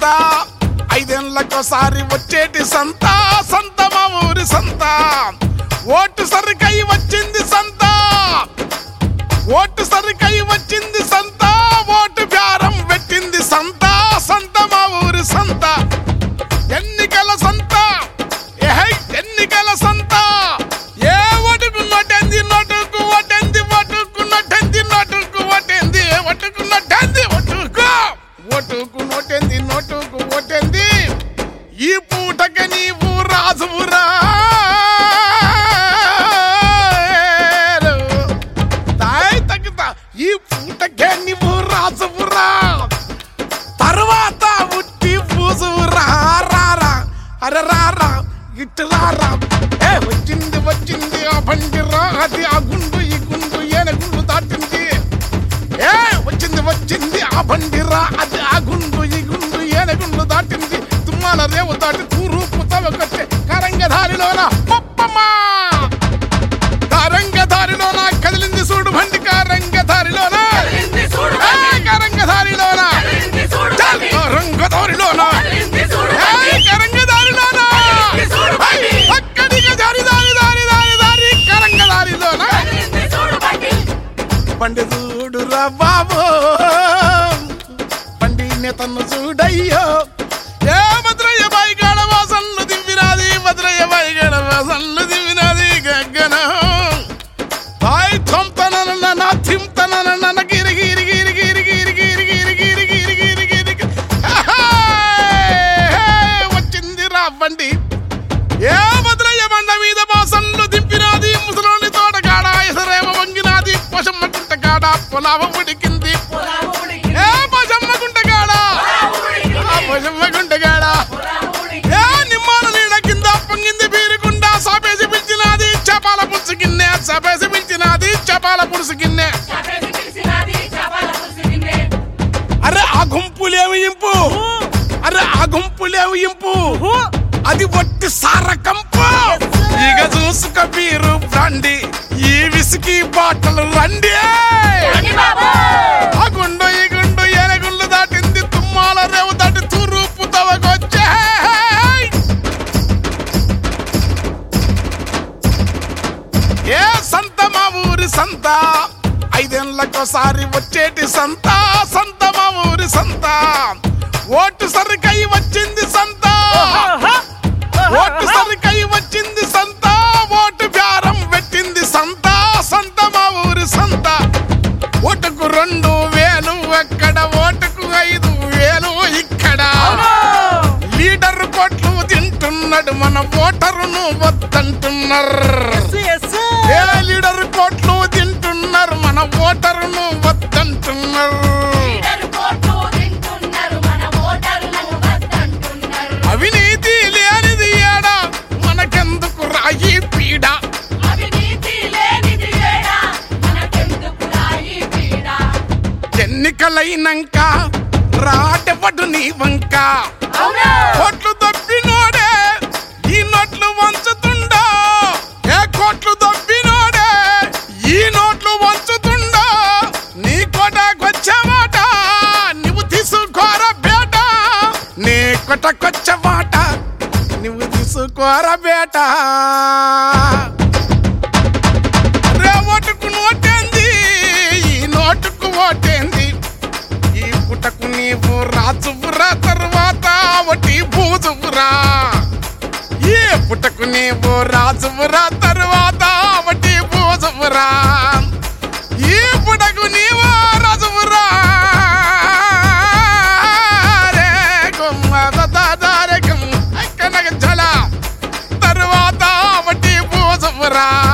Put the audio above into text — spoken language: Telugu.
సంత 5 ఏళ్లకోసారి వచ్చేటి సంత సంత మా ఊరి సంత ఓటు సరికై వచ్చింది సంత ఓటు సరికై వచ్చింది సంత ఓటు బేరం పెట్టింది సంత సంత మా ఊరి సంత ఎన్నికల సంత ఎన్నికల సంత ఏ ఓటుకు నోటెంది నోటుకు ఓటెంది ఓటుకు నోటెంది నోటుకు ఓటెంది ఓటుకు నోటెంది ఓటుకు ఓటుకు నోటెంది నోటుకు ఓటెంది ఈ పూటకి నీవు రాజువురా తాయ్ తగ్గుతా ఈ పూటకే నీవు రాజువురా తర్వాత ఉట్టి పూసురా రారా అరే రారా ఇటు రారా వచ్చింది వచ్చింది ఆ బండిరా అది ఆ గుండు ఈ గుండు ఏనుగుండు దాటింది వచ్చింది వచ్చింది ఆ బండిరా అది ఆ గుండు ఈ గుండు ఏనుగుండు దాటింది తుమ్మాల రేవు దాటి తూరూపు తవకొచ్చే కరంగధారిలోన పప్పమ్మా కరంగధారిలోన కదిలింది చూడు బండి కరంగధారిలోన కరంగధారిలోన కరంగధారిలోన కరంగధారిలోన అక్కడికి దారి దారి దారి దారి దారి కరంగధారిలోన బండి చూడురా బాబు బండి నేతను చూడయ్యో ఏ భద్రయ్య బాయి గడ వాసన్లు దింపినాది భద్రయ్య బాయి గడ వాసన్లు దింపినాది గగ్గన బాయ్ థంతనన నా థింతనన గిరి గిరి గిరి గిరి గిరి గిరి గిరి గిరి గిరి గిరి గిరి వచ్చింది రా బండి ఏ భద్రయ్య బండ మీద వాసన్లు దింపినాది ముసలోని తోట కాడ ఎసరేమ వంగినాది పశమ్మ గుంట కాడ పొలావ ఉడికింది ఏ పశమ్మ గుంట కాడ పశమ్మ గుంట కాడ ఏ నిమ్మాల నీడ కింద పొంగింది బీరుకుండా సాపేసి పిలిచినాది చేపాల పులుసు గిన్నె సాపేసి పిలిచినాది చేపాల పులుసు గిన్నె అరే ఆ గుంపులేవి ఇంపు అరే ఆ గుంపులేవి ఇంపు అది వట్టి సారకంపు ఇక చూసుక బీరు బ్రాండి ఈ విసికి బాటలు రండి ఆ గుండు ఈ గుండు ఏనుగుళ్ళు దాటింది తుమ్మాల రేవు దాటి తూరూపు తవకొచ్చే ఏ సంత మా ఊరి సంత 5 ఏళ్లకోసారి వచ్చేటి సంత సంత మా ఊరి సంత ఓటు సరికై వచ్చింది సంత ఓటు సరికై వచ్చింది సంత ఓటు బేరం పెట్టింది సంత సంత మా ఊరి సంత ఓటుకు 2000 అక్కడ ఓటుకు 5000 ఇక్కడ లీడర్ కోట్లు తింటున్నాడు మన ఓటరును వద్దంటున్నారు ఏ లీడర్ కోట్లు తింటున్నారు మన ఓటరును వద్దంటున్నారు అవినీతి లేనిది ఏడా మనకెందుకు రాయి పీడ ఎన్నికలైనంక రాటపడు నీ వంక కోట్లు దొబ్బినోడే ఈ నోట్లు వంచుతుండా ఏ కోట్లు దొబ్బినోడే ఈ నోట్లు వంచుతుండా నీ కోటకొచ్చమాట నువ్వు తీసుకోర బేట నీ కొట్టకొచ్చమాట నువ్వు తీసుకోర బేట రే ఓటుకు నోటేంది ఈ నోటుకు ఓటేంది ఈ పుటకు నీవు రాజువురా తర్వాత ఒకటి భూజువురా ఈ పుటకు నీవు రాజువురా తర్వాత ఒకటి భూజువురా ఈ పుటకు నీవు రాజువురా తర్వాత ఒకటి భూజువురా